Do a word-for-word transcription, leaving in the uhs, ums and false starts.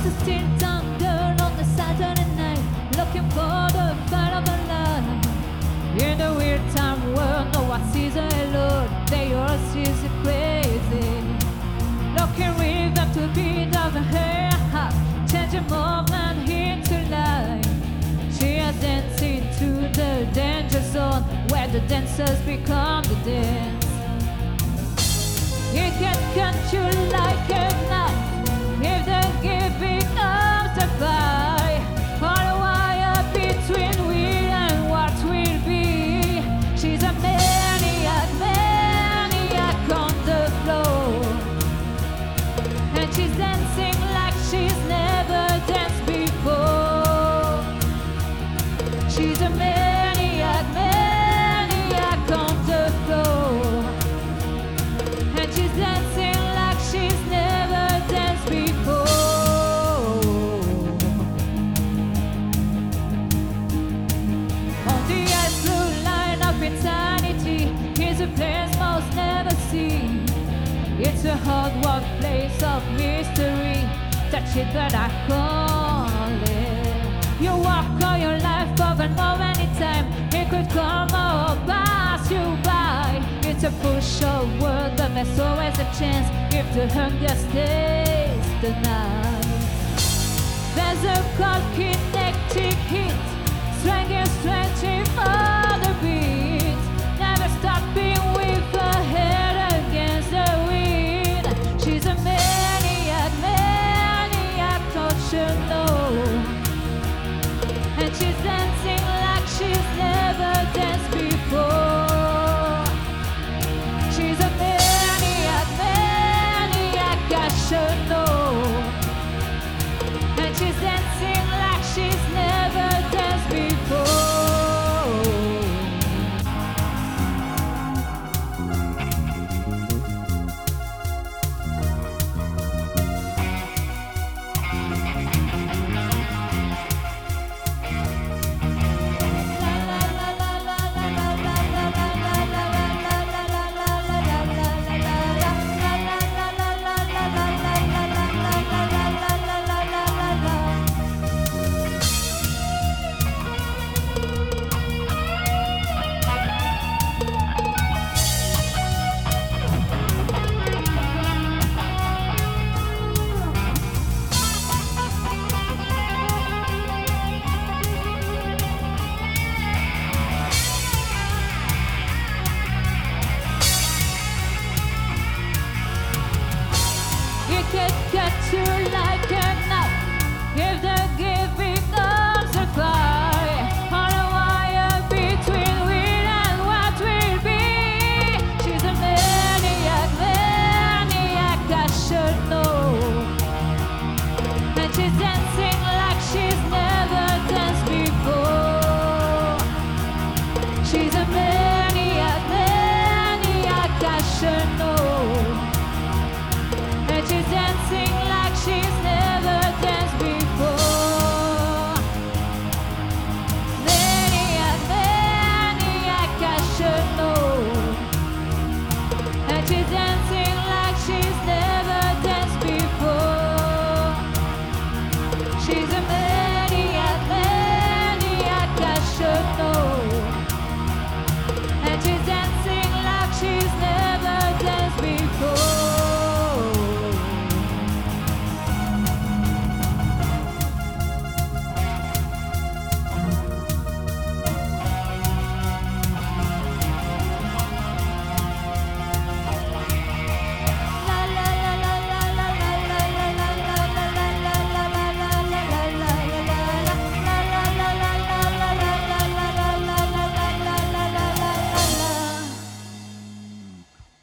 a still young girl on a Saturday night, looking for the fire of the light. In the weird time world, no one sees her alone. They all sees her crazy. Looking with them to beat of her heart, changing movement into life. She has danced into the danger zone, where the dancers become the dance. It can cut you like a knife if the gift becomes a fight. All the wire between we and what will be. She's a maniac, maniac on the floor, and she's dancing like she's never danced before. She's a maniac, maniac on the floor, and she's dancing like she's never danced before. On the ice blue line of eternity is a place most never see. It's a hard work place of mystery, touch it but I call it. You walk all your life over no many time, it could come or pass you by. It's a push of word, but there's always a chance if the hunger stays the night. There's a cold kinetic hit, strangling, stretching for the beat, never stopping with her head against the wind. She's a maniac, maniac, don't you know? And she's dancing like she's never danced before. She's a maniac, maniac, I should know. And she's dancing like she's never danced before. It could cut you like a knife if the